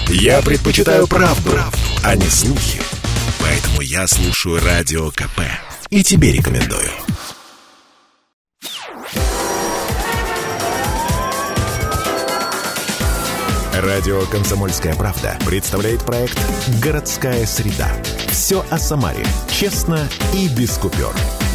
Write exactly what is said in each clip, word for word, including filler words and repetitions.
Я предпочитаю правду, правду, а не слухи. Поэтому я слушаю Радио КП. И тебе рекомендую. Радио «Комсомольская правда» представляет проект «Городская среда». Все о Самаре. Честно и без купюр.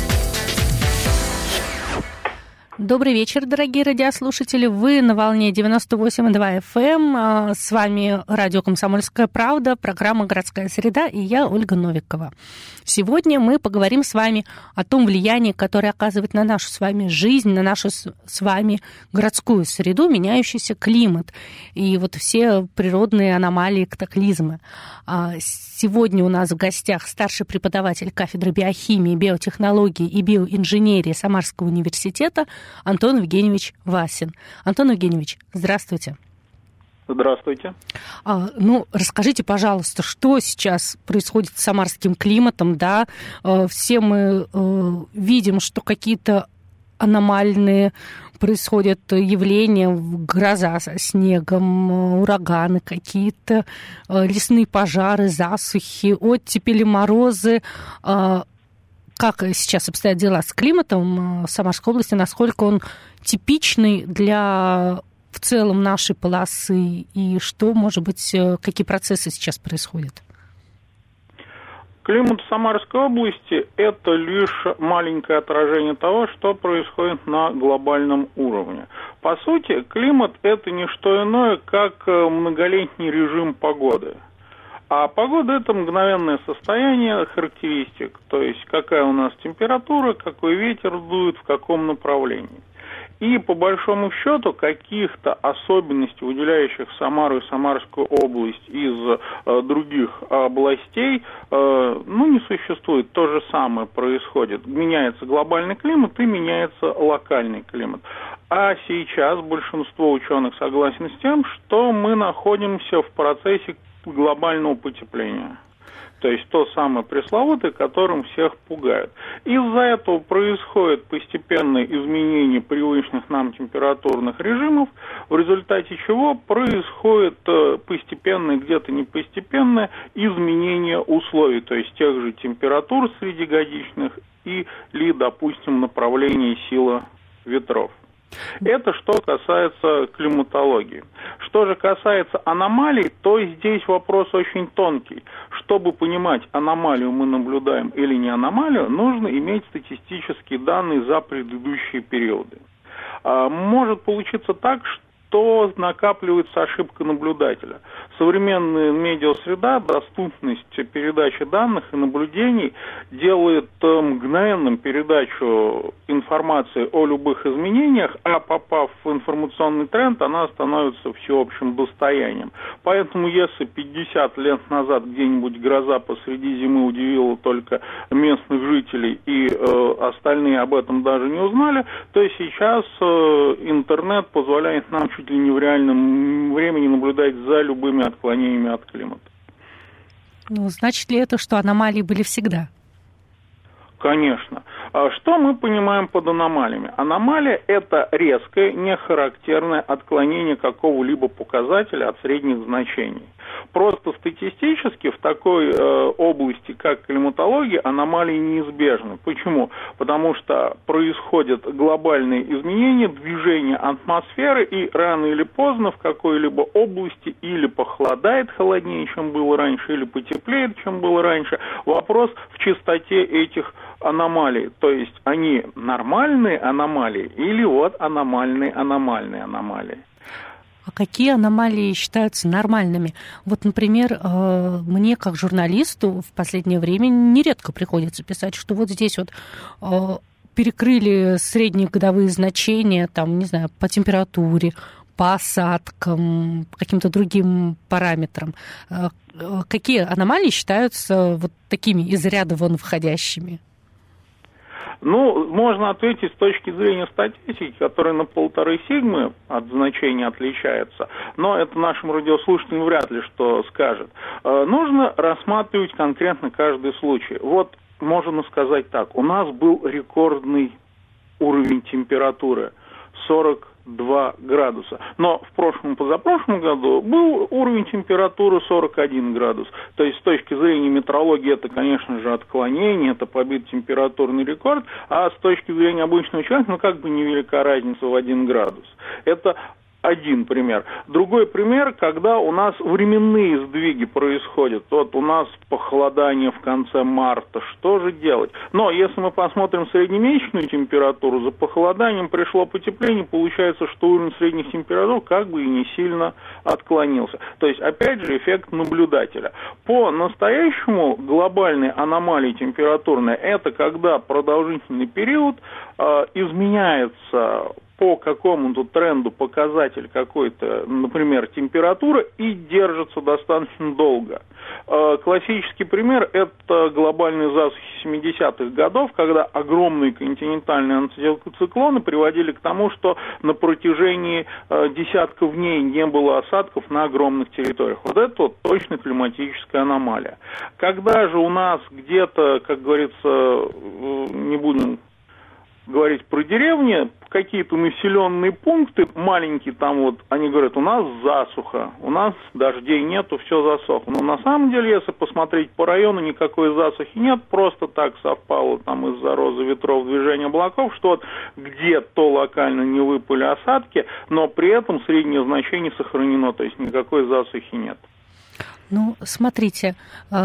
Добрый вечер, дорогие радиослушатели. Вы на волне девяносто восемь и два эф эм. С вами радио «Комсомольская правда», программа «Городская среда» и я, Ольга Новикова. Сегодня мы поговорим с вами о том влиянии, которое оказывает на нашу с вами жизнь, на нашу с вами городскую среду меняющийся климат и вот все природные аномалии, катаклизмы. Сегодня у нас в гостях старший преподаватель кафедры биохимии, биотехнологии и биоинженерии Самарского университета Антон Евгеньевич Васин. Антон Евгеньевич, здравствуйте. Здравствуйте. А, ну, расскажите, пожалуйста, что сейчас происходит с самарским климатом, да? Все мы э, видим, что какие-то аномальные происходят явления, гроза со снегом, ураганы какие-то, лесные пожары, засухи, оттепели, морозы. Как сейчас обстоят дела с климатом в Самарской области, насколько он типичный для в целом нашей полосы, и что, может быть, какие процессы сейчас происходят? Климат в Самарской области – это лишь маленькое отражение того, что происходит на глобальном уровне. По сути, климат – это не что иное, как многолетний режим погоды. А погода – это мгновенное состояние характеристик, то есть какая у нас температура, какой ветер дует, в каком направлении. И по большому счету каких-то особенностей, выделяющих Самару и Самарскую область из э, других областей, э, ну, не существует. То же самое происходит. Меняется глобальный климат и меняется локальный климат. А сейчас большинство ученых согласны с тем, что мы находимся в процессе глобального потепления. То есть то самое пресловутое, которым всех пугают. Из-за этого происходит постепенное изменение привычных нам температурных режимов, в результате чего происходит постепенное, где-то не постепенное изменение условий, то есть тех же температур среднегодичных или, допустим, направления силы ветров. Это что касается климатологии. Что же касается аномалий, то здесь вопрос очень тонкий. Чтобы понимать, аномалию мы наблюдаем или не аномалию, нужно иметь статистические данные за предыдущие периоды. Может получиться так, что накапливается ошибка наблюдателя. Современная медиасреда, доступность передачи данных и наблюдений делает мгновенным передачу информации о любых изменениях, а попав в информационный тренд, она становится всеобщим достоянием. Поэтому если пятьдесят лет назад где-нибудь гроза посреди зимы удивила только местных жителей и э, остальные об этом даже не узнали, то сейчас э, интернет позволяет нам чуть ли не в реальном времени наблюдать за любыми отклонениями от климата. Ну, значит ли это, что аномалии были всегда? Конечно. Что мы понимаем под аномалиями? Аномалия – это резкое, нехарактерное отклонение какого-либо показателя от средних значений. Просто статистически в такой э, области, как климатология, аномалии неизбежны. Почему? Потому что происходят глобальные изменения, движение атмосферы, и рано или поздно в какой-либо области или похолодает холоднее, чем было раньше, или потеплеет, чем было раньше. Вопрос в частоте этих аномалий. То есть они нормальные аномалии или вот аномальные аномальные аномалии. А какие аномалии считаются нормальными? Вот, например, мне, как журналисту, в последнее время нередко приходится писать, что вот здесь вот перекрыли средние годовые значения, там, не знаю, по температуре, по осадкам, по каким-то другим параметрам. Какие аномалии считаются вот такими из ряда вон входящими? Ну, можно ответить с точки зрения статистики, которая на полторы сигмы от значения отличается, но это нашим радиослушателям вряд ли что скажет. Нужно рассматривать конкретно каждый случай. Вот можно сказать так, у нас был рекордный уровень температуры сорок два градуса. Но в прошлом, позапрошлом году был уровень температуры сорок один градус. То есть с точки зрения метеорологии это, конечно же, отклонение, это побит температурный рекорд, а с точки зрения обычного человека, ну как бы невелика разница в один градус. Это один пример. Другой пример, когда у нас временные сдвиги происходят. Вот у нас похолодание в конце марта. Что же делать? Но если мы посмотрим среднемесячную температуру, за похолоданием пришло потепление, получается, что уровень средних температур как бы и не сильно отклонился. То есть, опять же, эффект наблюдателя. По настоящему глобальной аномалии температурной, это когда продолжительный период э, изменяется по какому-то тренду показатель какой-то, например, температура, и держится достаточно долго. Классический пример – это глобальные засухи семидесятых годов, когда огромные континентальные антициклоны приводили к тому, что на протяжении десятков дней не было осадков на огромных территориях. Вот это вот точно климатическая аномалия. Когда же у нас где-то, как говорится, не будем говорить про деревни, какие-то населенные пункты маленькие, там вот, они говорят, у нас засуха, у нас дождей нету, все засохло. Но на самом деле, если посмотреть по району, никакой засухи нет, просто так совпало там из-за розы ветров, движения облаков, что вот где-то локально не выпали осадки, но при этом среднее значение сохранено, то есть никакой засухи нет. Ну, смотрите,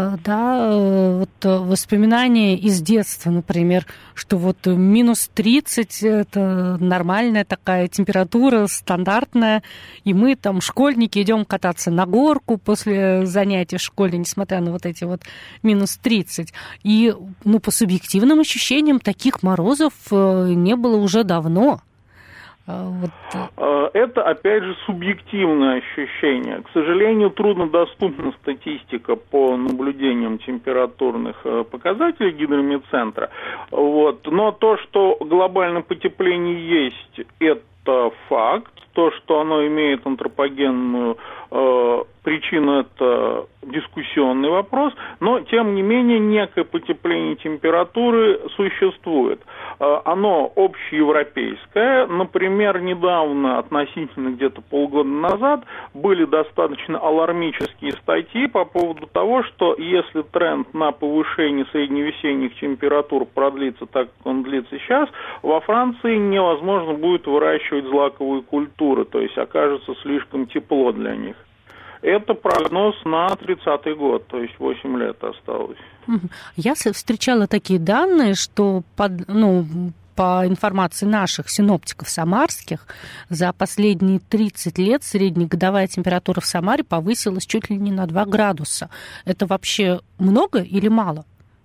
да, вот воспоминания из детства, например, что вот минус тридцать – это нормальная такая температура, стандартная, и мы там, школьники, идем кататься на горку после занятий в школе, несмотря на вот эти вот минус тридцать. И, ну, по субъективным ощущениям, таких морозов не было уже давно. Вот. Это, опять же, субъективное ощущение. К сожалению, труднодоступна статистика по наблюдениям температурных показателей Гидрометцентра. Вот. Но то, что глобальное потепление есть, это факт. То, что оно имеет антропогенную э, причину, это дискуссионный вопрос, но, тем не менее, некое потепление температуры существует. Э, оно общеевропейское. Например, недавно, относительно где-то полгода назад, были достаточно алармические статьи по поводу того, что если тренд на повышение средневесенних температур продлится так, как он длится сейчас, во Франции невозможно будет выращивать злаковые культуры, то есть окажется слишком тепло для них. Это прогноз на тридцатый год, то есть восемь лет осталось. Я встречала такие данные, что под, ну, по информации наших синоптиков самарских, за последние тридцать лет среднегодовая температура в Самаре повысилась чуть ли не на два градуса. Это вообще много или мало?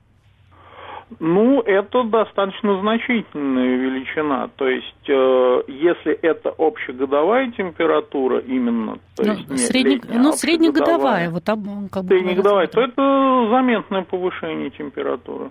Ну, это достаточно значительная величина. То есть, э, если это общегодовая температура именно, то ну, есть не средне... летняя, ну, а среднегодовая, вот там как бы среднегодовая, то это заметное повышение температуры.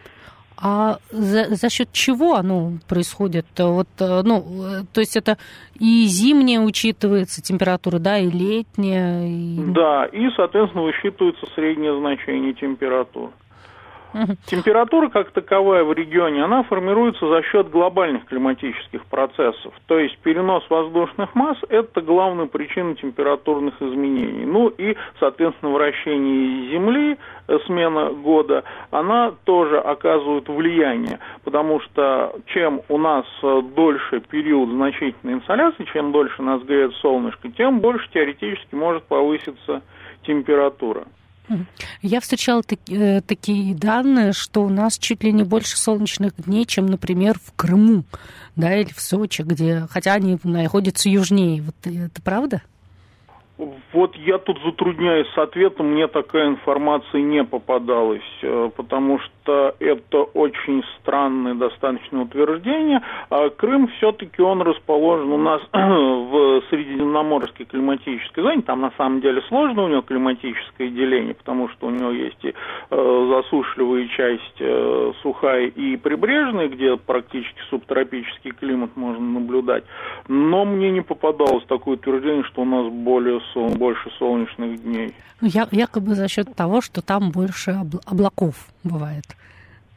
А за, за счет чего оно происходит? Вот, ну, то есть это и зимняя учитывается температура, да, и летняя? И... Да, и, соответственно, высчитывается среднее значение температуры. Температура как таковая в регионе, она формируется за счет глобальных климатических процессов. То есть перенос воздушных масс – это главная причина температурных изменений. Ну и, соответственно, вращение Земли, смена года, она тоже оказывает влияние. Потому что чем у нас дольше период значительной инсоляции, чем дольше нас греет солнышко, тем больше теоретически может повыситься температура. Я встречала таки, такие данные, что у нас чуть ли не больше солнечных дней, чем, например, в Крыму, да, или в Сочи, где, хотя они находятся южнее. Вот это правда? Вот я тут затрудняюсь с ответом, мне такая информация не попадалась, потому что это очень странное достаточно утверждение. А Крым все-таки он расположен у нас в средиземноморской климатической зоне, там на самом деле сложно у него климатическое деление, потому что у него есть и засушливая часть, сухая и прибрежная, где практически субтропический климат можно наблюдать, но мне не попадалось такое утверждение, что у нас более больше солнечных дней. Я, якобы за счет того, что там больше обла- облаков бывает.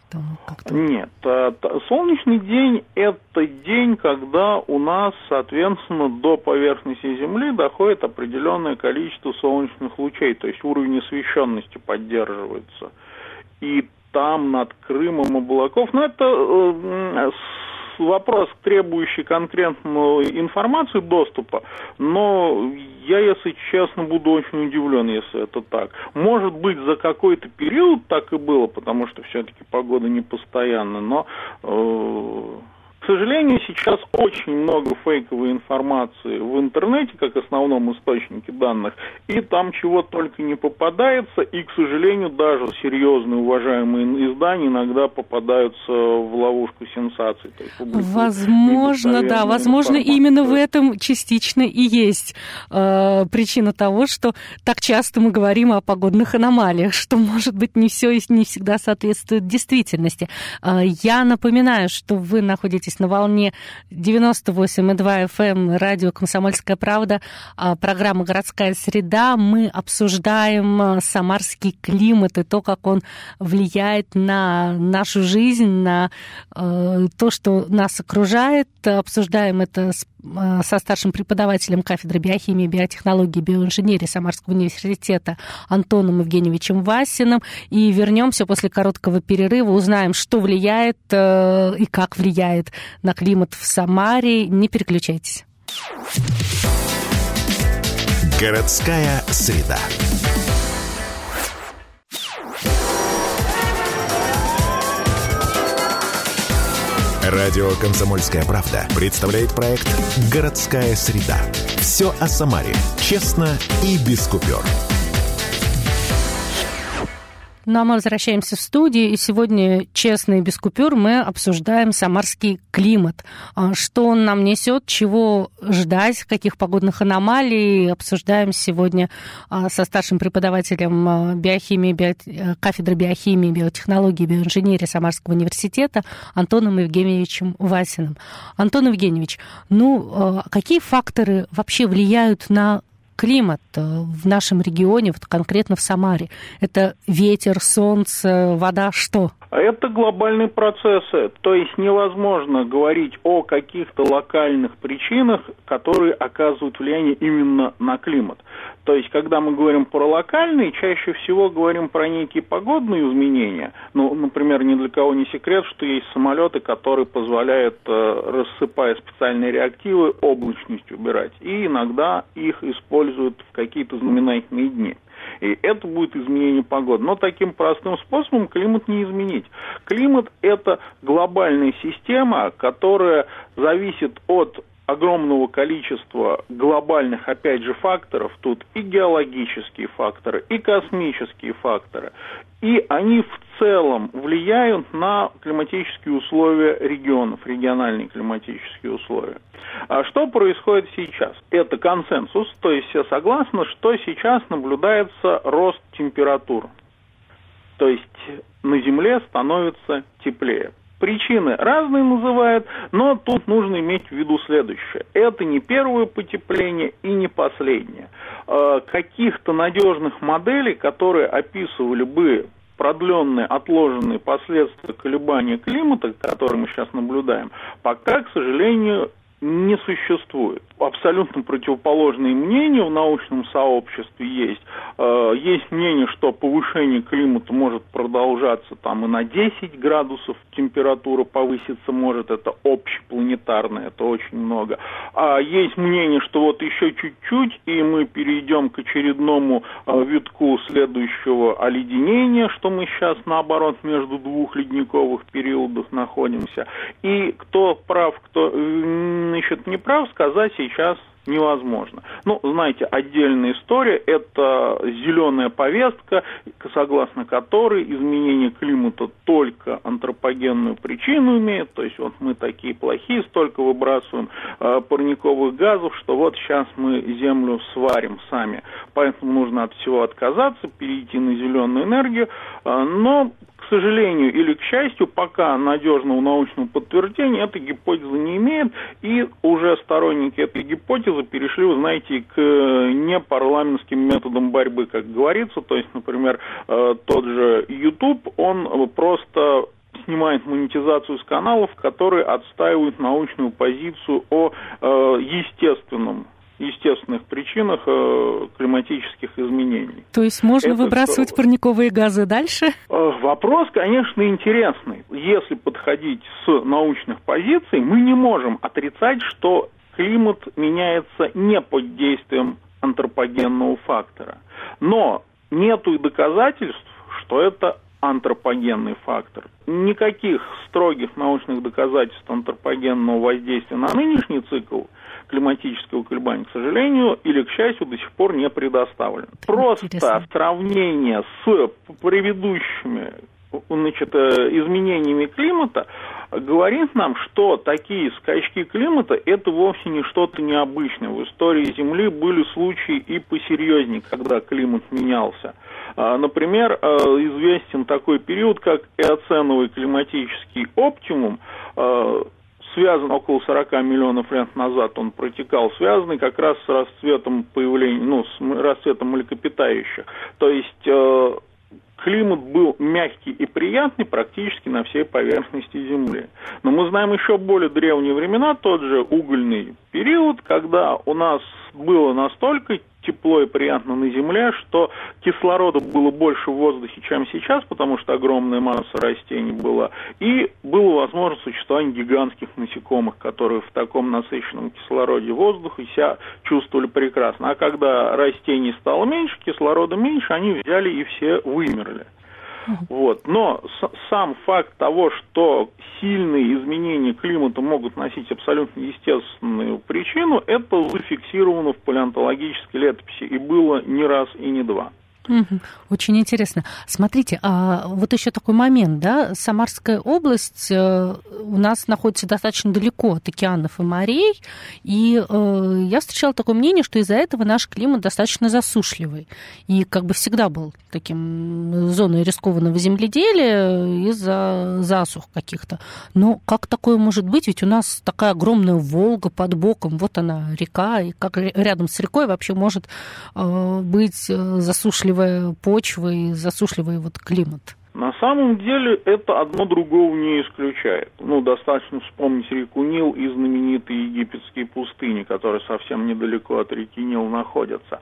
как-то? Нет. Солнечный день – это день, когда у нас, соответственно, до поверхности Земли доходит определенное количество солнечных лучей, то есть уровень освещенности поддерживается. И там над Крымом облаков, ну, это э, вопрос, требующий конкретную информацию, доступа, но я, если честно, буду очень удивлен, если это так. Может быть, за какой-то период так и было, потому что все-таки погода не постоянна, но... Э, К сожалению, сейчас очень много фейковой информации в интернете, как основном источнике данных, и там чего только не попадается, и, к сожалению, даже серьезные уважаемые издания иногда попадаются в ловушку сенсаций. То есть, возможно, да, возможно, именно в этом частично и есть э, причина того, что так часто мы говорим о погодных аномалиях, что, может быть, не все и не всегда соответствует действительности. Э, я напоминаю, что вы находитесь на волне девяносто восемь и два эф эм, радио «Комсомольская правда», программа «Городская среда». Мы обсуждаем самарский климат и то, как он влияет на нашу жизнь, на то, что нас окружает. Обсуждаем это с со старшим преподавателем кафедры биохимии, биотехнологии и биоинженерии Самарского университета Антоном Евгеньевичем Васиным. И вернемся после короткого перерыва, узнаем, что влияет э, и как влияет на климат в Самаре. Не переключайтесь. Городская среда. Радио «Комсомольская правда» представляет проект «Городская среда». Все о Самаре. Честно и без купюр. Ну, а мы возвращаемся в студию, и сегодня, честно и без купюр, мы обсуждаем самарский климат. Что он нам несет, чего ждать, каких погодных аномалий. Обсуждаем сегодня со старшим преподавателем биохимии, био... кафедры биохимии, биотехнологии и биоинженерии Самарского университета Антоном Евгеньевичем Васиным. Антон Евгеньевич, ну, какие факторы вообще влияют на климат в нашем регионе, вот конкретно в Самаре? Это ветер, солнце, вода, что? Это глобальные процессы, то есть невозможно говорить о каких-то локальных причинах, которые оказывают влияние именно на климат. То есть, когда мы говорим про локальные, чаще всего говорим про некие погодные изменения. Ну, например, ни для кого не секрет, что есть самолеты, которые позволяют, рассыпая специальные реактивы, облачность убирать. И иногда их используют в какие-то знаменательные дни. И это будет изменение погоды. Но таким простым способом климат не изменить. Климат – это глобальная система, которая зависит от огромного количества глобальных, опять же, факторов. Тут и геологические факторы, и космические факторы. И они в целом влияют на климатические условия регионов, региональные климатические условия. А что происходит сейчас? Это консенсус, то есть все согласны, что сейчас наблюдается рост температур. То есть на Земле становится теплее. Причины разные называют, но тут нужно иметь в виду следующее. Это не первое потепление и не последнее. Каких-то надежных моделей, которые описывали бы продленные, отложенные последствия колебания климата, которые мы сейчас наблюдаем, пока, к сожалению, не существует. Абсолютно противоположные мнения в научном сообществе есть. Есть мнение, что повышение климата может продолжаться там и на десять градусов, температура повыситься может, это общепланетарное, это очень много. А есть мнение, что вот еще чуть-чуть, и мы перейдем к очередному витку следующего оледенения, что мы сейчас, наоборот, между двух ледниковых периодов находимся. И кто прав, кто значит, не прав, сказать сейчас невозможно. Ну, знаете, отдельная история – это зеленая повестка, согласно которой изменение климата только антропогенную причину имеет, то есть вот мы такие плохие, столько выбрасываем э, парниковых газов, что вот сейчас мы землю сварим сами. Поэтому нужно от всего отказаться, перейти на зеленую энергию, э, но к сожалению или к счастью, пока надежного научного подтверждения эта гипотеза не имеет, и уже сторонники этой гипотезы перешли, вы знаете, к непарламентским методам борьбы, как говорится, то есть, например, тот же YouTube, он просто снимает монетизацию с каналов, которые отстаивают научную позицию о э, естественном естественных причинах э, климатических изменений. То есть можно Это выбрасывать что? парниковые газы дальше? Э, вопрос, конечно, интересный. Если подходить с научных позиций, мы не можем отрицать, что климат меняется не под действием антропогенного фактора. Но нету и доказательств, что это антропогенный фактор. Никаких строгих научных доказательств антропогенного воздействия на нынешний цикл климатического колебания, к сожалению, или к счастью, до сих пор не предоставлено. Просто Интересно. сравнение с предыдущими, значит, изменениями климата говорит нам, что такие скачки климата – это вовсе не что-то необычное. В истории Земли были случаи и посерьезнее, когда климат менялся. Например, известен такой период, как эоценовый климатический оптимум, связан около сорок миллионов лет назад, он протекал, связанный как раз с расцветом появления, ну, с расцветом млекопитающих. То есть э, климат был мягкий и приятный практически на всей поверхности Земли. Но мы знаем еще более древние времена, тот же угольный период, когда у нас было настолько тепло и приятно на Земле, что кислорода было больше в воздухе, чем сейчас, потому что огромная масса растений была, и было возможно существование гигантских насекомых, которые в таком насыщенном кислороде воздуха себя чувствовали прекрасно. А когда растений стало меньше, кислорода меньше, они взяли и все вымерли. Вот. Но с- сам факт того, что сильные изменения климата могут носить абсолютно естественную причину, это зафиксировано в палеонтологической летописи, и было не раз и не два. Угу. Очень интересно. Смотрите, а вот еще такой момент, да, Самарская область э, у нас находится достаточно далеко от океанов и морей, и э, я встречала такое мнение, что из-за этого наш климат достаточно засушливый, и как бы всегда был таким зоной рискованного земледелия из-за засух каких-то. Но как такое может быть? Ведь у нас такая огромная Волга под боком, вот она река, и как рядом с рекой вообще может э, быть засушливая почва и засушливый вот климат? На самом деле это одно другого не исключает. Ну, достаточно вспомнить реку Нил и знаменитые египетские пустыни, которые совсем недалеко от реки Нил находятся.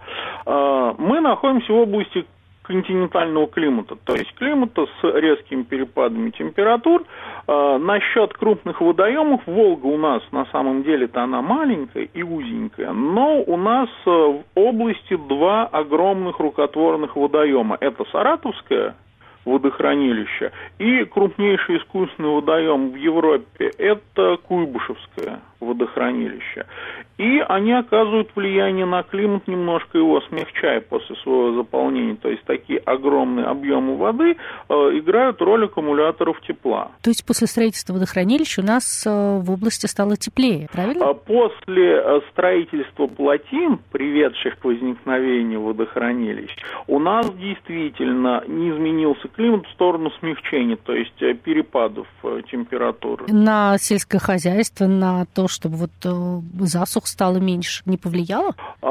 Мы находимся в области континентального климата, то есть климата с резкими перепадами температур. Насчет крупных водоемов, Волга у нас на самом деле-то она маленькая и узенькая, но у нас в области два огромных рукотворных водоема. Это Саратовское водохранилище и крупнейший искусственный водоем в Европе – это Куйбышевское водохранилище. И они оказывают влияние на климат, немножко его смягчая после своего заполнения. То есть такие огромные объемы воды э, играют роль аккумуляторов тепла. То есть после строительства водохранилища у нас э, в области стало теплее, правильно? После строительства плотин, приведших к возникновению водохранилищ, у нас действительно не изменился климат в сторону смягчения, то есть перепадов температуры. На сельское хозяйство, на то, чтобы вот э, засух стало меньше, не повлияло?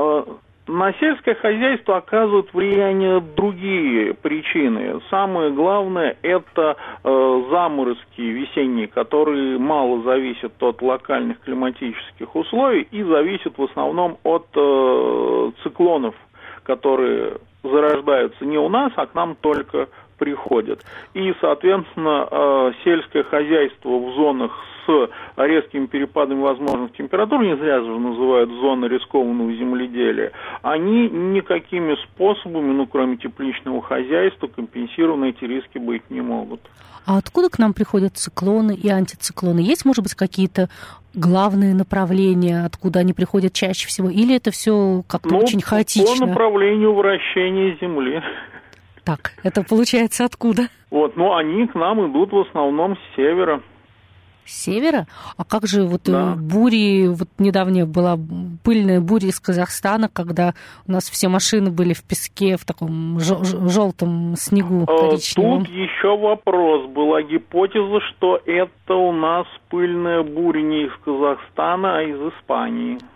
На сельское хозяйство оказывают влияние другие причины. Самое главное – это э, заморозки весенние, которые мало зависят от локальных климатических условий и зависят в основном от э, циклонов, которые зарождаются не у нас, а к нам только приходят. И, соответственно, э, сельское хозяйство в зонах с резкими перепадами возможных температур, не зря же называют зоны рискованного земледелия, они никакими способами, ну, кроме тепличного хозяйства, компенсированные эти риски быть не могут. А откуда к нам приходят циклоны и антициклоны? Есть, может быть, какие-то главные направления, откуда они приходят чаще всего? Или это все как-то ну, очень хаотично? По направлению вращения Земли. Так, это получается откуда? Вот, но они к нам идут в основном с севера. С севера? А как же вот да. бури, вот недавняя была пыльная буря из Казахстана, когда у нас все машины были в песке, в таком желтом снегу коричневом? Тут еще вопрос. Была гипотеза, что это у нас пыльная буря не из Казахстана, а из Испании.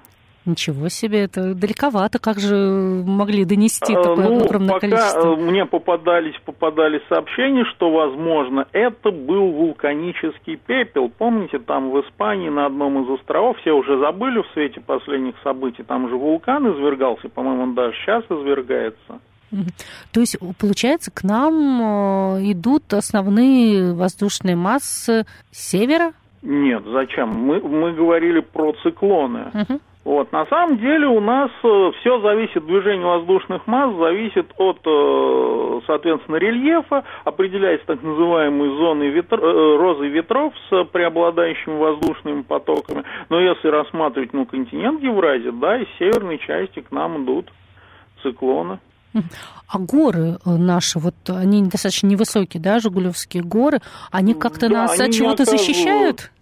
Ничего себе, это далековато. Как же могли донести такое ну, огромное пока количество? Мне попадались, попадались сообщения, что, возможно, это был вулканический пепел. Помните, там в Испании на одном из островов, все уже забыли в свете последних событий, там же вулкан извергался, по-моему, он даже сейчас извергается. То есть, получается, к нам идут основные воздушные массы с севера? Нет, зачем? Мы, мы говорили про циклоны. Угу. Вот, на самом деле у нас все зависит, движение воздушных масс зависит от, соответственно, рельефа, определяется так называемые зоны ветр, розы ветров с преобладающими воздушными потоками. Но если рассматривать, ну, континент Евразия, да, из северной части к нам идут циклоны. А горы наши, вот они достаточно невысокие, да, Жигулевские горы, они как-то да, нас они от чего-то защищают?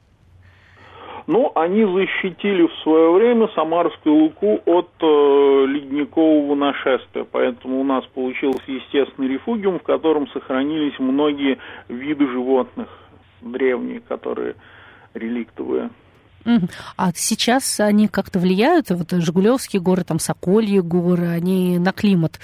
Ну, они защитили в свое время Самарскую Луку от э, ледникового нашествия, поэтому у нас получился естественный рефугиум, в котором сохранились многие виды животных древние, которые реликтовые. А сейчас они как-то влияют, вот Жигулевские горы, там Сокольи горы, они на климат?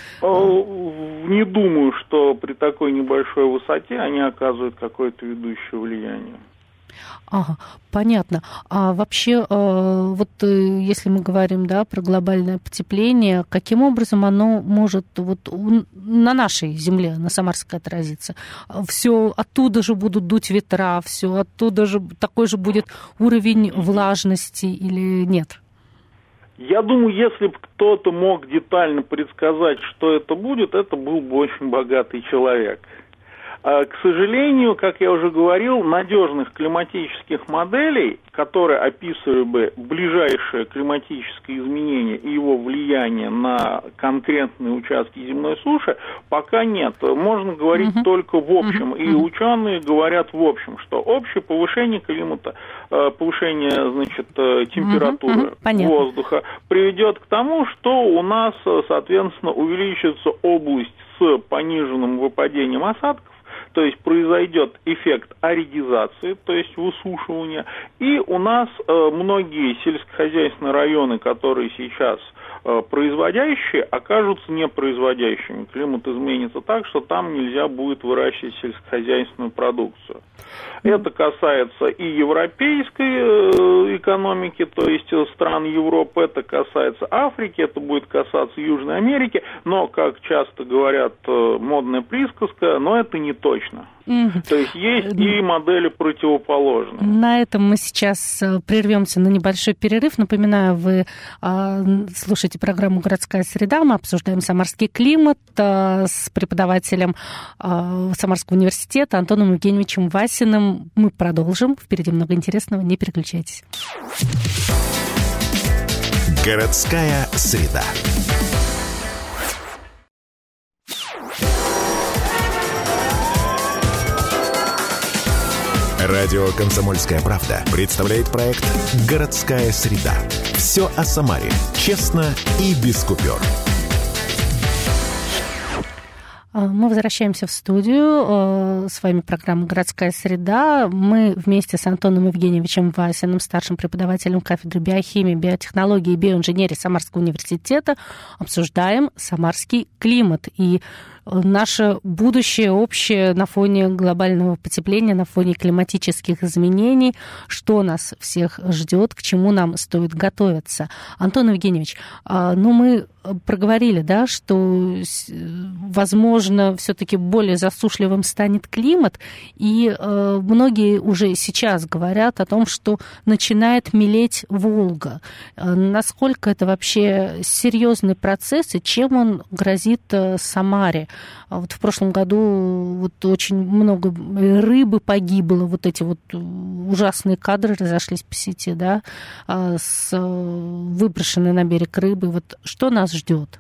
Не думаю, что при такой небольшой высоте они оказывают какое-то ведущее влияние. Ага, понятно. А вообще, вот если мы говорим, да, про глобальное потепление, каким образом оно может вот на нашей земле, на Самарской отразиться? Все оттуда же будут дуть ветра, все оттуда же такой же будет уровень влажности или нет? Я думаю, если бы кто-то мог детально предсказать, что это будет, это был бы очень богатый человек. К сожалению, как я уже говорил, надежных климатических моделей, которые описывали бы ближайшее климатическое изменение и его влияние на конкретные участки земной суши, пока нет. Можно говорить uh-huh. только в общем. Uh-huh. И ученые говорят в общем, что общее повышение климата, повышение, значит, температуры uh-huh. воздуха приведет к тому, что у нас, соответственно, увеличится область с пониженным выпадением осадков, то есть произойдет эффект аридизации, то есть высушивания, и у нас э, многие сельскохозяйственные районы, которые сейчас э, производящие, окажутся непроизводящими. Климат изменится так, что там нельзя будет выращивать сельскохозяйственную продукцию. Это касается и европейской э, экономики, то есть стран Европы, это касается Африки, это будет касаться Южной Америки, но, как часто говорят, э, модная присказка, но это не точно. Mm-hmm. То есть есть и модели противоположные. На этом мы сейчас прервемся на небольшой перерыв. Напоминаю, вы э, слушаете программу «Городская среда». Мы обсуждаем самарский климат э, с преподавателем э, Самарского университета Антоном Евгеньевичем Васиным. Мы продолжим. Впереди много интересного. Не переключайтесь. Городская среда. Радио «Комсомольская правда» представляет проект «Городская среда». Все о Самаре. Честно и без купюр. Мы возвращаемся в студию. С вами программа «Городская среда». Мы вместе с Антоном Евгеньевичем Васиным, старшим преподавателем кафедры биохимии, биотехнологии и биоинженерии Самарского университета, обсуждаем самарский климат и наше будущее общее на фоне глобального потепления, на фоне климатических изменений, что нас всех ждет, к чему нам стоит готовиться. Антон Евгеньевич, ну мы проговорили, да, что, возможно, все-таки более засушливым станет климат, и многие уже сейчас говорят о том, что начинает мелеть Волга. Насколько это вообще серьезный процесс и чем он грозит Самаре? Вот в прошлом году вот очень много рыбы погибло, вот эти вот ужасные кадры разошлись по сети, да, с выброшенной на берег рыбы. Вот что нас ждет?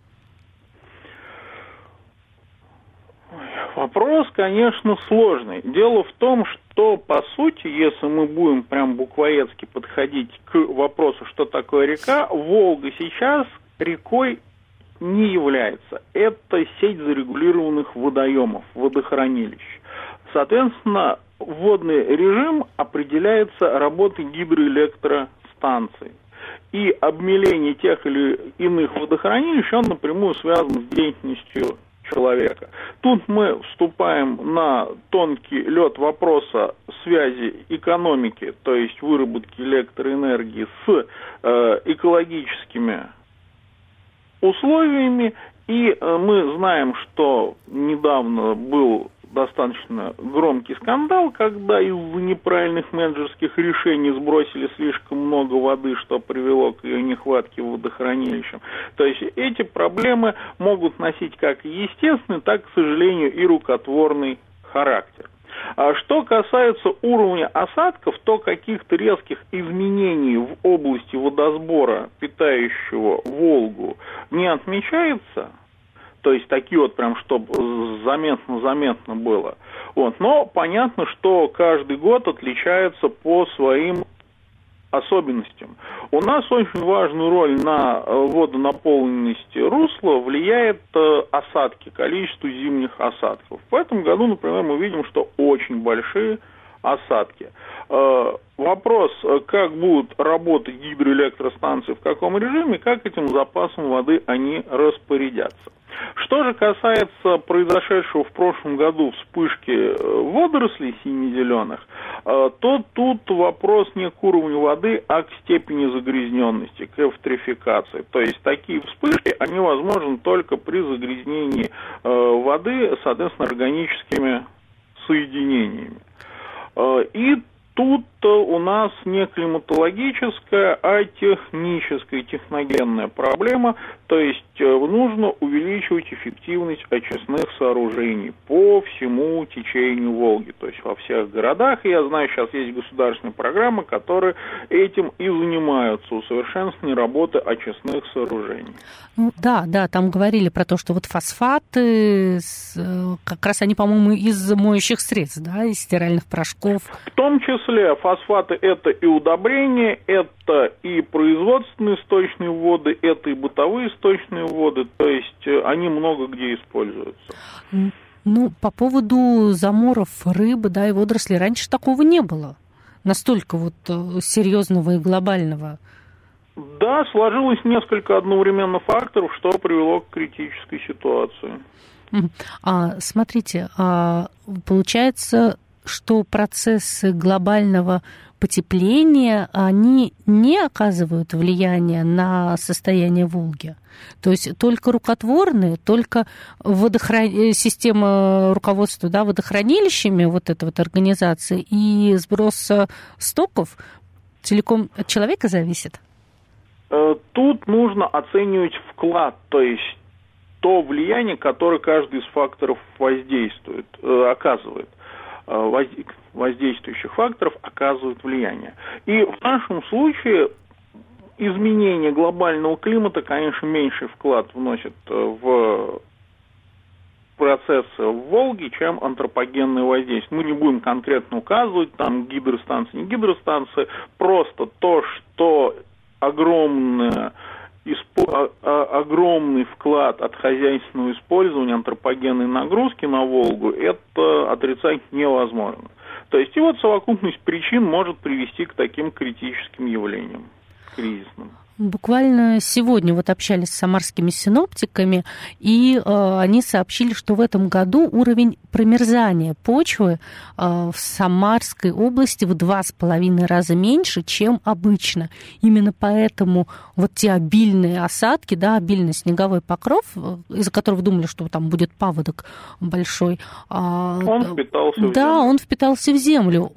Вопрос, конечно, сложный. Дело в том, что, по сути, если мы будем прям буквоедски подходить к вопросу, что такое река, Волга сейчас рекой не является. Это сеть зарегулированных водоемов, водохранилищ. Соответственно, водный режим определяется работой гидроэлектростанций. и обмеление тех или иных водохранилищ, он напрямую связан с деятельностью человека. Тут мы вступаем на тонкий лед вопроса связи экономики, то есть выработки электроэнергии с э, экологическими условиями, и э, мы знаем, что недавно был достаточно громкий скандал, когда из-за неправильных менеджерских решений сбросили слишком много воды, что привело к ее нехватке в водохранилищах. То есть эти проблемы могут носить как естественный, так, к сожалению, и рукотворный характер. А что касается уровня осадков, то каких-то резких изменений в области водосбора, питающего Волгу, не отмечается. То есть такие вот прям, чтобы заметно-заметно было. Вот. Но понятно, что каждый год отличается по своим особенностям. У нас очень важную роль на водонаполненность русла влияет осадки, количество зимних осадков. В этом году, например, мы видим, что очень большие осадки. Вопрос, как будут работать гидроэлектростанции, в каком режиме, как этим запасом воды они распорядятся. Что же касается произошедшего в прошлом году вспышки водорослей сине-зеленых, то тут вопрос не к уровню воды, а к степени загрязненности, к эвтрификации. То есть такие вспышки, они возможны только при загрязнении воды, соответственно, органическими соединениями. И тут у нас не климатологическая, а техническая, техногенная проблема, то есть нужно увеличивать эффективность очистных сооружений по всему течению Волги, то есть во всех городах. И я знаю, сейчас есть государственные программы, которые этим и занимаются, усовершенствованием работы очистных сооружений. Ну, да, да, там говорили про то, что вот фосфаты, как раз они, по-моему, из моющих средств, да, из стиральных порошков. В том числе фосфаты – это и удобрения, это и производственные сточные воды, это и бытовые сточные воды, то есть они много где используются. Ну, по поводу заморов рыбы, да, и водорослей, раньше такого не было, настолько вот серьезного и глобального. Да, сложилось несколько одновременно факторов, что привело к критической ситуации. А, смотрите, а, получается, что процессы глобального потепления, они не оказывают влияния на состояние Волги. То есть только рукотворные, только водохран... система руководства, да, водохранилищами, вот эта вот организация, и сброс стоков целиком от человека зависит? Тут нужно оценивать вклад, то есть то влияние, которое каждый из факторов воздействует, оказывает. Воздействующих факторов оказывают влияние. И в нашем случае изменение глобального климата, конечно, меньший вклад вносит в процессы в Волге, чем антропогенное воздействие. Мы не будем конкретно указывать, там гидростанции, не гидростанции, просто то, что огромное Испо- огромный вклад от хозяйственного использования антропогенной нагрузки на Волгу, это отрицать невозможно. То есть и вот совокупность причин может привести к таким критическим явлениям, кризисным. Буквально сегодня вот общались с самарскими синоптиками, и э, они сообщили, что в этом году уровень промерзания почвы э, в Самарской области в два с половиной раза меньше, чем обычно. Именно поэтому вот те обильные осадки, да, обильный снеговой покров, из-за которого думали, что там будет паводок большой. Э, он впитался в землю. Да, он впитался в землю.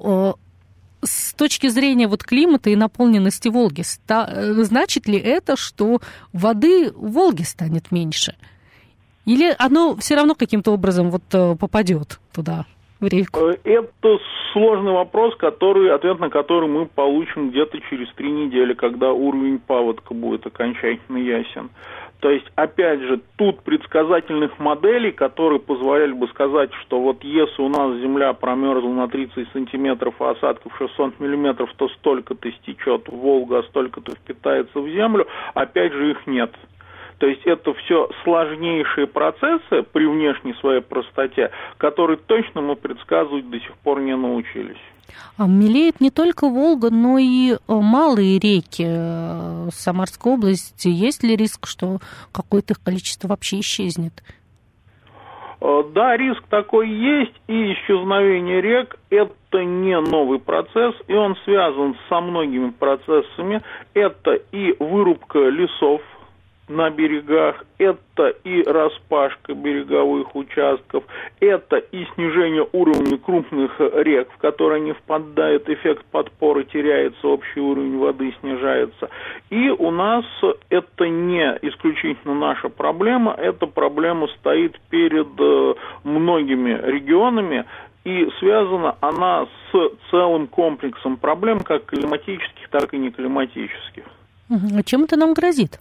С точки зрения вот климата и наполненности Волги, значит ли это, что воды в Волге станет меньше? Или оно все равно каким-то образом вот попадет туда, в реку? Это сложный вопрос, который, ответ на который мы получим где-то через три недели, когда уровень паводка будет окончательно ясен. То есть, опять же, тут предсказательных моделей, которые позволяли бы сказать, что вот если у нас земля промерзла на тридцать сантиметров, а осадков шестьсот миллиметров, то столько-то стечет в Волгу, а столько-то впитается в землю, опять же, их нет. То есть это все сложнейшие процессы при внешней своей простоте, которые точно мы предсказывать до сих пор не научились. Мелеет не только Волга, но и малые реки Самарской области. Есть ли риск, что какое-то их количество вообще исчезнет? Да, риск такой есть, и исчезновение рек – это не новый процесс, и он связан со многими процессами. Это и вырубка лесов на берегах, это и распашка береговых участков, это и снижение уровня крупных рек, в которые они впадают, эффект подпоры теряется, общий уровень воды снижается. И у нас это не исключительно наша проблема, эта проблема стоит перед многими регионами, и связана она с целым комплексом проблем, как климатических, так и неклиматических. А чем это нам грозит?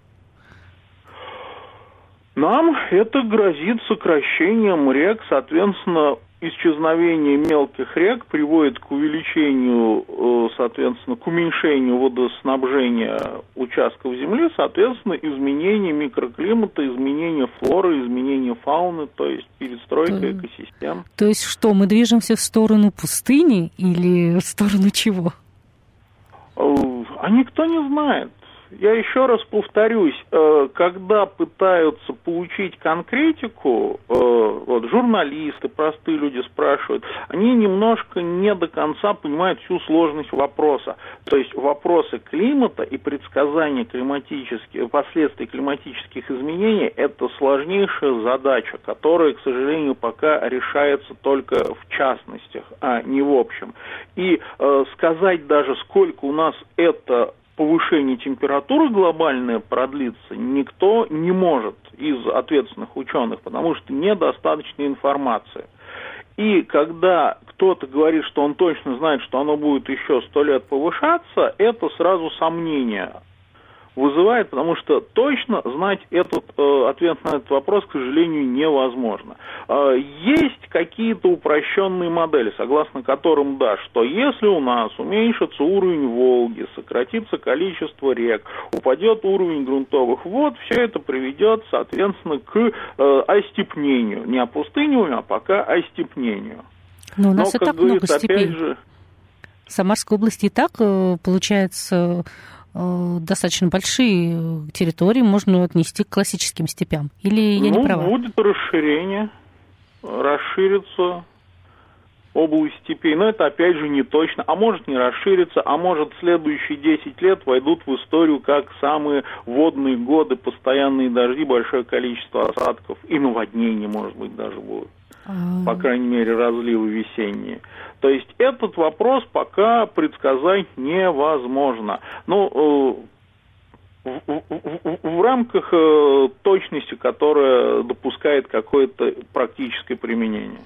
Нам это грозит сокращением рек, соответственно, исчезновение мелких рек приводит к увеличению, соответственно, к уменьшению водоснабжения участков земли, соответственно, изменение микроклимата, изменение флоры, изменение фауны, то есть перестройка то, экосистем. То есть что, мы движемся в сторону пустыни или в сторону чего? А никто не знает. Я еще раз повторюсь, когда пытаются получить конкретику, вот, журналисты, простые люди спрашивают, они немножко не до конца понимают всю сложность вопроса. То есть вопросы климата и предсказания климатических, последствий климатических изменений – это сложнейшая задача, которая, к сожалению, пока решается только в частностях, а не в общем. И э, сказать даже, сколько у нас это повышение температуры глобальное продлится, никто не может из ответственных ученых, потому что недостаточно информации. И когда кто-то говорит, что он точно знает, что оно будет еще сто лет повышаться, это сразу сомнение вызывает, потому что точно знать этот, э, ответ на этот вопрос, к сожалению, невозможно. Э, есть какие-то упрощенные модели, согласно которым, да, что если у нас уменьшится уровень Волги, сократится количество рек, упадет уровень грунтовых вод, все это приведет, соответственно, к э, остепнению. Не опустыниванию, а пока остепнению. Но у нас Но, и так много степей. Же... В Самарской области и так, получается, достаточно большие территории можно отнести к классическим степям. Или я ну, не права? Будет расширение, расширится область степей. Но это, опять же, не точно. А может не расшириться, а может в следующие десять лет войдут в историю как самые водные годы, постоянные дожди, большое количество осадков и наводнений, может быть, даже будут. По крайней мере, разливы весенние. То есть этот вопрос пока предсказать невозможно. Ну, в, в, в, в рамках точности, которая допускает какое-то практическое применение.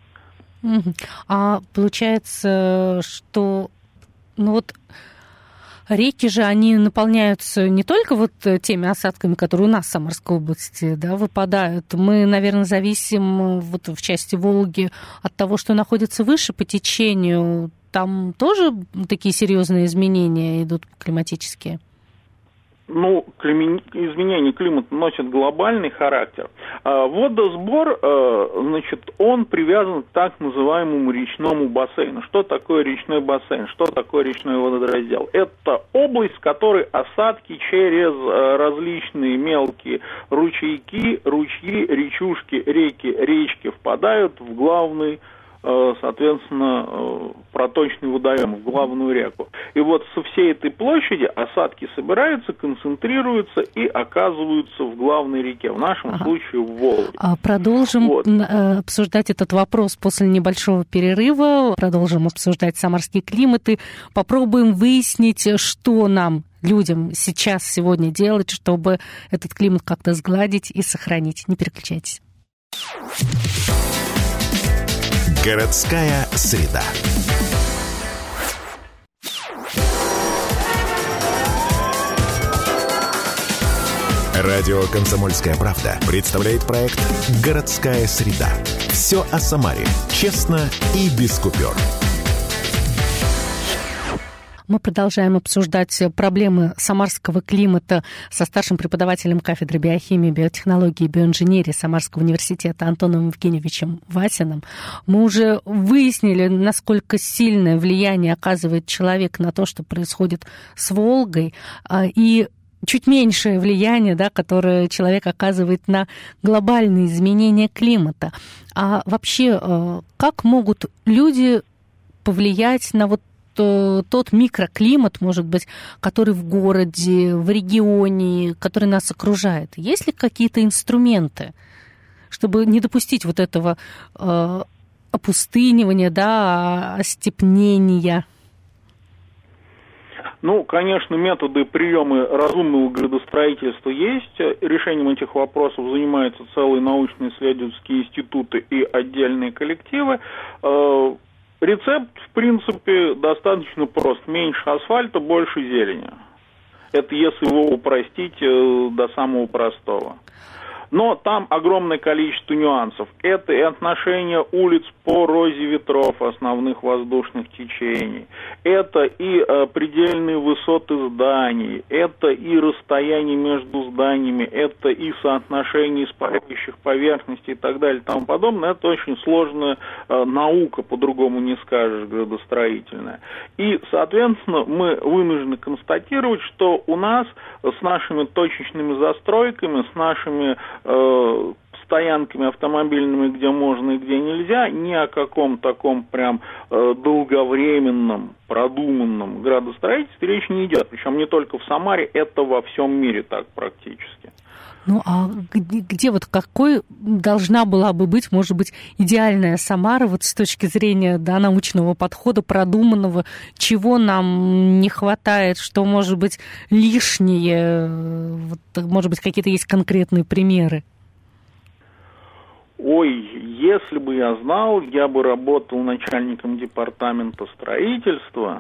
А получается, что ну вот реки же, они наполняются не только вот теми осадками, которые у нас в Самарской области, да, выпадают. Мы, наверное, зависим вот в части Волги от того, что находится выше по течению. Там тоже такие серьезные изменения идут климатические? Ну, изменение климата носит глобальный характер. Водосбор, значит, он привязан к так называемому речному бассейну. Что такое речной бассейн? Что такое речной водораздел? Это область, в которой осадки через различные мелкие ручейки, ручьи, речушки, реки, речки впадают в главный, соответственно, проточный водоем, в главную реку. И вот со всей этой площади осадки собираются, концентрируются и оказываются в главной реке, в нашем ага. случае в Волге. Продолжим вот. обсуждать этот вопрос после небольшого перерыва, продолжим обсуждать самарские климаты, попробуем выяснить, что нам, людям, сейчас, сегодня делать, чтобы этот климат как-то сгладить и сохранить. Не переключайтесь. Городская среда. Радио «Комсомольская правда» представляет проект «Городская среда». Все о Самаре. Честно и без купюр. Мы продолжаем обсуждать проблемы самарского климата со старшим преподавателем кафедры биохимии, биотехнологии и биоинженерии Самарского университета Антоном Евгеньевичем Васиным. Мы уже выяснили, насколько сильное влияние оказывает человек на то, что происходит с Волгой, и чуть меньшее влияние, да, которое человек оказывает на глобальные изменения климата. А вообще, как могут люди повлиять на вот тот микроклимат, может быть, который в городе, в регионе, который нас окружает? Есть ли какие-то инструменты, чтобы не допустить вот этого э, опустынивания, да, остепнения? Ну, конечно, методы, приемы разумного градостроительства есть. Решением этих вопросов занимаются целые научно-исследовательские институты и отдельные коллективы. Рецепт, в принципе, достаточно прост. Меньше асфальта, больше зелени. Это если его упростить до самого простого. Но там огромное количество нюансов. Это и отношение улиц по розе ветров основных воздушных течений. Это и э, предельные высоты зданий. Это и расстояние между зданиями. Это и соотношение испаряющих поверхностей и так далее и тому подобное. Это очень сложная э, наука, по-другому не скажешь, градостроительная. И, соответственно, мы вынуждены констатировать, что у нас с нашими точечными застройками, с нашими стоянками автомобильными, где можно и где нельзя, ни о каком таком прям э, долговременном, продуманном градостроительстве речь не идет. Причем не только в Самаре, это во всем мире так практически. Ну, а где, где вот какой должна была бы быть, может быть, идеальная Самара вот с точки зрения, да, научного подхода, продуманного, чего нам не хватает, что может быть лишнее, вот, может быть, какие-то есть конкретные примеры? Ой, если бы я знал, я бы работал начальником департамента строительства,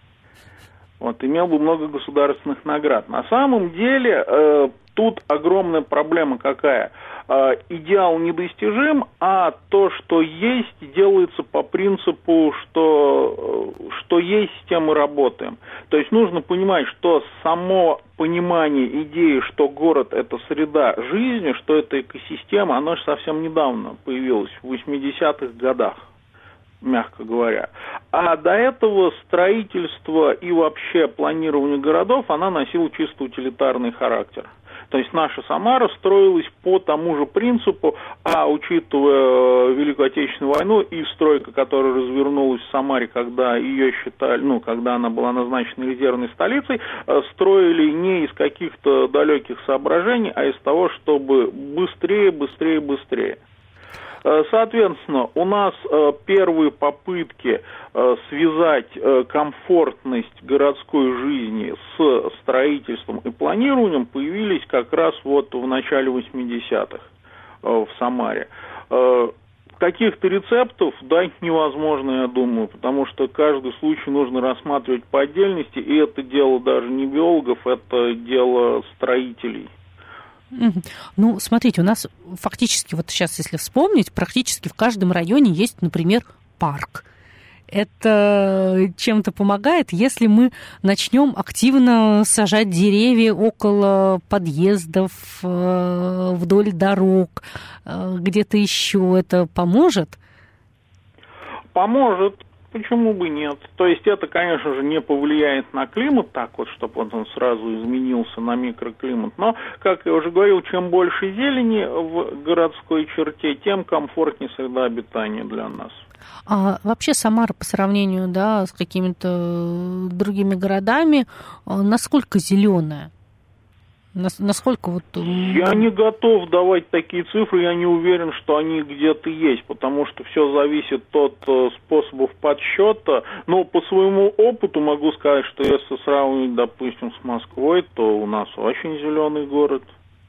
вот, имел бы много государственных наград. На самом деле, э, тут огромная проблема какая? Э, идеал недостижим, а то, что есть, делается по принципу, что, что есть, с тем и работаем. То есть нужно понимать, что само понимание идеи, что город – это среда жизни, что это экосистема, оно же совсем недавно появилось, в восьмидесятых годах, мягко говоря. А до этого строительство и вообще планирование городов, она носила чисто утилитарный характер. То есть наша Самара строилась по тому же принципу, а учитывая Великую Отечественную войну и стройка, которая развернулась в Самаре, когда ее считали, ну, когда она была назначена резервной столицей, строили не из каких-то далеких соображений, а из того, чтобы быстрее, быстрее, быстрее. Соответственно, у нас первые попытки связать комфортность городской жизни с строительством и планированием появились как раз вот в начале восьмидесятых в Самаре. Каких-то рецептов дать невозможно, я думаю, потому что каждый случай нужно рассматривать по отдельности, и это дело даже не биологов, это дело строителей. Ну, смотрите, у нас фактически, вот сейчас, если вспомнить, практически в каждом районе есть, например, парк. Это чем-то помогает, если мы начнем активно сажать деревья около подъездов, вдоль дорог, где-то еще. Это поможет? Поможет. Почему бы нет? То есть это, конечно же, не повлияет на климат так вот, чтобы он сразу изменился на микроклимат. Но, как я уже говорил, чем больше зелени в городской черте, тем комфортнее среда обитания для нас. А вообще Самара по сравнению, да, с какими-то другими городами, насколько зеленая? Насколько вот... Я не готов давать такие цифры, я не уверен, что они где-то есть, потому что все зависит от способов подсчета. Но по своему опыту могу сказать, что если сравнивать, допустим, с Москвой, то у нас очень зеленый город.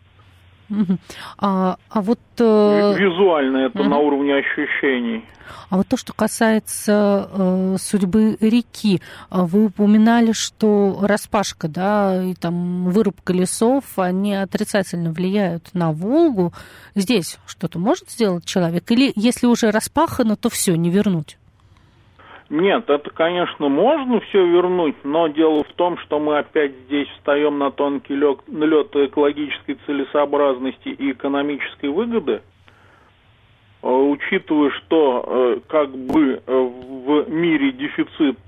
А, а вот... Визуально это угу. на уровне ощущений. А вот то, что касается э, судьбы реки, вы упоминали, что распашка, да, и там вырубка лесов, они отрицательно влияют на Волгу. Здесь что-то может сделать человек? Или если уже распахано, то все, не вернуть? Нет, это, конечно, можно все вернуть, но дело в том, что мы опять здесь встаем на тонкий лед экологической целесообразности и экономической выгоды, учитывая, что как бы в мире дефицит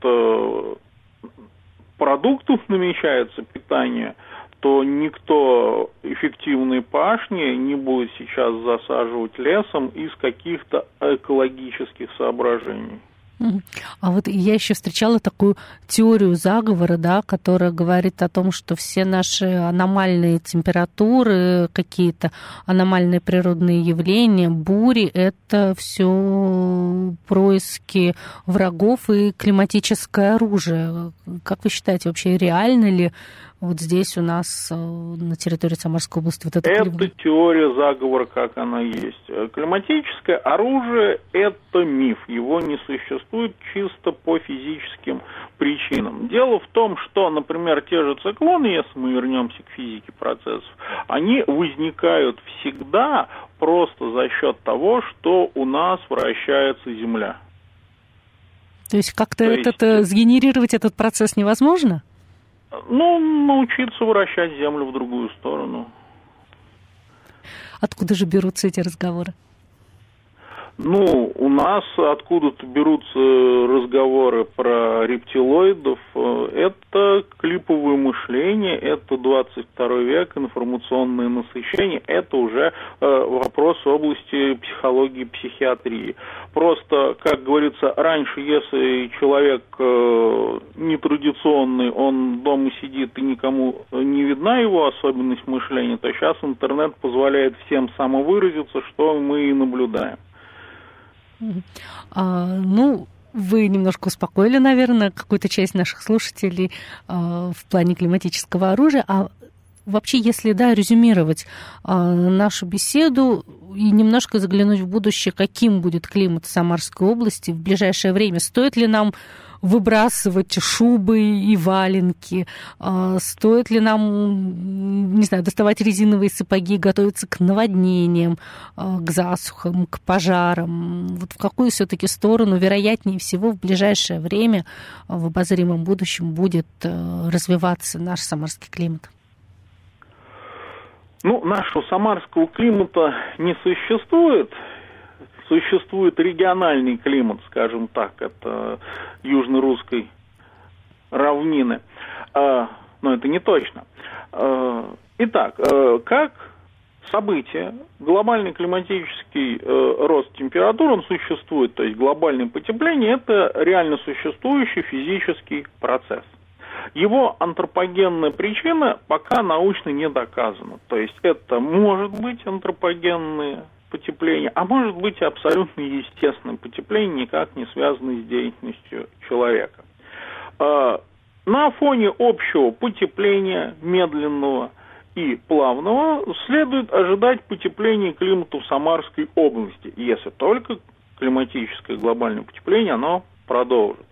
продуктов намечается, питания, то никто эффективные пашни не будет сейчас засаживать лесом из каких-то экологических соображений. А вот я еще встречала такую теорию заговора, да, которая говорит о том, что все наши аномальные температуры, какие-то аномальные природные явления, бури, это все происки врагов и климатическое оружие. Как вы считаете, вообще реально ли вот здесь у нас на территории Самарской области вот это? Это клим... теория заговора, как она есть. Климатическое оружие – это миф, его не существует чисто по физическим причинам. Дело в том, что, например, те же циклоны, если мы вернемся к физике процессов, они возникают всегда просто за счет того, что у нас вращается Земля. То есть как-то То этот, есть... сгенерировать этот процесс невозможно? Ну, научиться вращать Землю в другую сторону. Откуда же берутся эти разговоры? Ну, у нас откуда-то берутся разговоры про рептилоидов. Это клиповое мышление, это двадцать второй век, информационное насыщение. Это уже вопрос области психологии и психиатрии. Просто, как говорится, раньше, если человек нетрадиционный, он дома сидит и никому не видна его особенность мышления, то сейчас интернет позволяет всем самовыразиться, что мы и наблюдаем. А, ну, вы немножко успокоили, наверное, какую-то часть наших слушателей а, в плане климатического оружия. А вообще, если, да, резюмировать а, нашу беседу и немножко заглянуть в будущее, каким будет климат в Самарской области в ближайшее время, стоит ли нам выбрасывать шубы и валенки, стоит ли нам, не знаю, доставать резиновые сапоги, готовиться к наводнениям, к засухам, к пожарам. Вот в какую все-таки сторону, вероятнее всего, в ближайшее время, в обозримом будущем будет развиваться наш самарский климат? Ну, нашего самарского климата не существует. Существует региональный климат, скажем так, это южно-русской равнины. Но это не точно. Итак, как событие, глобальный климатический рост температур, он существует, то есть глобальное потепление, это реально существующий физический процесс. Его антропогенная причина пока научно не доказана. То есть это может быть антропогенное потепление, а может быть и абсолютно естественное потепление, никак не связанное с деятельностью человека. На фоне общего потепления медленного и плавного следует ожидать потепления климата в Самарской области, если только климатическое глобальное потепление, оно продолжится.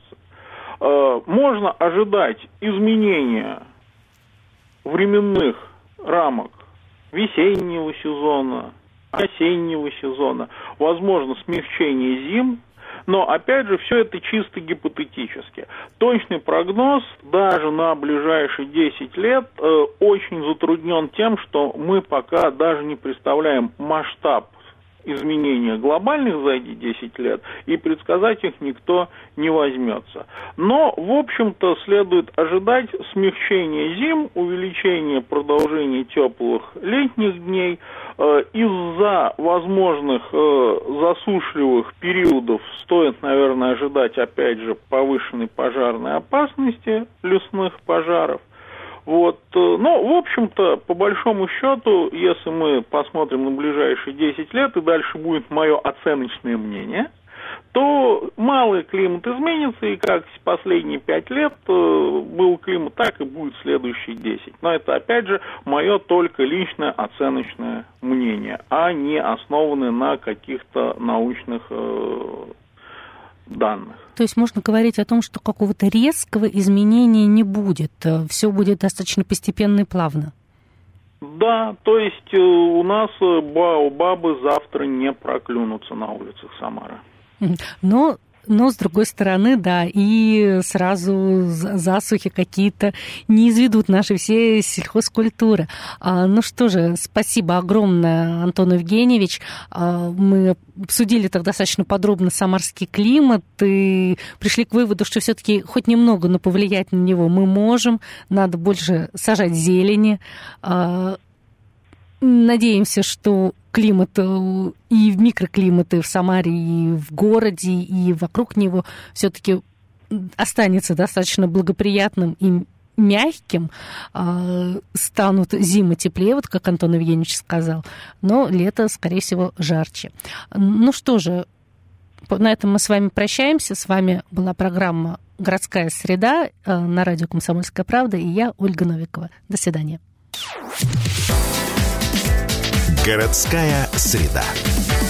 Можно ожидать изменения временных рамок весеннего сезона, осеннего сезона, возможно, смягчение зим, но, опять же, все это чисто гипотетически. Точный прогноз даже на ближайшие десять лет э, очень затруднен тем, что мы пока даже не представляем масштаб изменения глобальных за эти десять лет, и предсказать их никто не возьмется. Но, в общем-то, следует ожидать смягчения зим, увеличения продолжения теплых летних дней. Э, из-за возможных э, засушливых периодов стоит, наверное, ожидать, опять же, повышенной пожарной опасности лесных пожаров. Вот, но, в общем-то, по большому счету, если мы посмотрим на ближайшие десять лет, и дальше будет мое оценочное мнение, то малый климат изменится, и как последние пять лет был климат, так и будет следующие десять. Но это, опять же, мое только личное оценочное мнение, а не основанное на каких-то научных данных. То есть можно говорить о том, что какого-то резкого изменения не будет, все будет достаточно постепенно и плавно? Да, то есть у нас баобабы завтра не проклюнутся на улицах Самары. Но Но, с другой стороны, да, и сразу засухи какие-то не изведут наши все сельхозкультуры. Ну что же, спасибо огромное, Антон Евгеньевич. Мы обсудили так достаточно подробно самарский климат и пришли к выводу, что все-таки хоть немного, но повлиять на него мы можем. Надо больше сажать зелени. Надеемся, что климат и микроклиматы в Самаре, и в городе, и вокруг него все-таки останется достаточно благоприятным и мягким, станут зимы теплее, вот как Антон Евгеньевич сказал, но лето, скорее всего, жарче. Ну что же, на этом мы с вами прощаемся. С вами была программа «Городская среда» на радио «Комсомольская правда» и я, Ольга Новикова. До свидания. Городская среда.